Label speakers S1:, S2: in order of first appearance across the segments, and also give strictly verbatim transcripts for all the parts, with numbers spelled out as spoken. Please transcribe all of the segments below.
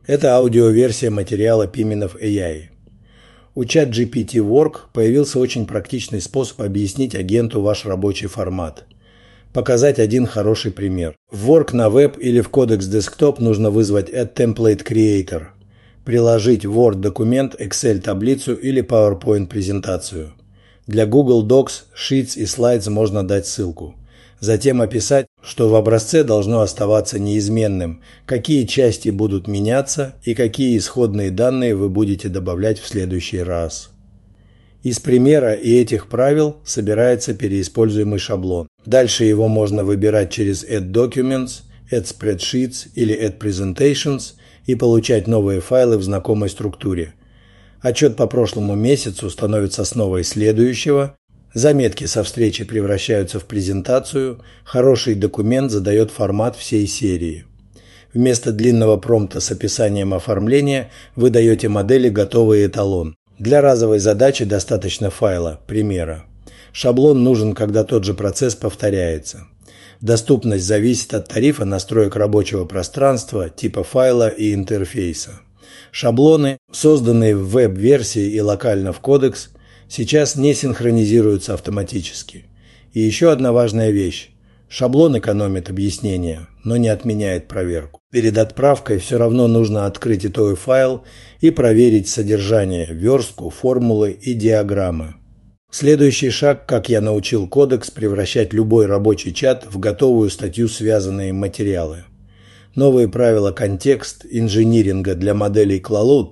S1: Это аудиоверсия материала Piminov эй ай. У ChatGPT Work появился очень практичный способ объяснить агенту ваш рабочий формат. Показать один хороший пример. В Work на веб или в Codex Desktop нужно вызвать Add Template Creator, приложить в Word документ, Excel таблицу или PowerPoint презентацию. Для Google Docs, Sheets и Slides можно дать ссылку. Затем описать, что в образце должно оставаться неизменным, какие части будут меняться и какие исходные данные вы будете добавлять в следующий раз. Из примера и этих правил собирается переиспользуемый шаблон. Дальше его можно выбирать через Add Documents, Add Spreadsheets или Add Presentations и получать новые файлы в знакомой структуре. Отчет по прошлому месяцу становится основой следующего. Заметки со встречи превращаются в презентацию, хороший документ задает формат всей серии. Вместо длинного промпта с описанием оформления вы даете модели готовый эталон. Для разовой задачи достаточно файла, примера. Шаблон нужен, когда тот же процесс повторяется. Доступность зависит от тарифа настроек рабочего пространства, типа файла и интерфейса. Шаблоны, созданные в веб-версии и локально в Codex, сейчас не синхронизируются автоматически. И еще одна важная вещь. Шаблон экономит объяснение, но не отменяет проверку. Перед отправкой все равно нужно открыть итоговый файл и проверить содержание, верстку, формулы и диаграммы. Следующий шаг, как я научил Codex, превращать любой рабочий чат в готовую статью связанные материалы. Новые правила контекст инжиниринга для моделей Clalud.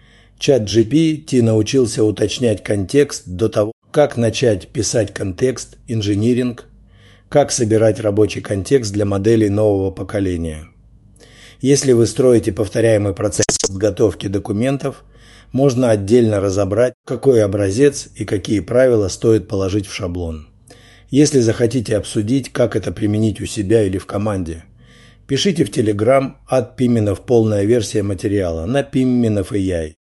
S1: ChatGPT научился уточнять контекст до того, как начать писать контекст, инжиниринг, как собирать рабочий контекст для моделей нового поколения. Если вы строите повторяемый процесс подготовки документов, можно отдельно разобрать, какой образец и какие правила стоит положить в шаблон. Если захотите обсудить, как это применить у себя или в команде, пишите в Telegram от Piminov полная версия материала на Piminov эй ай.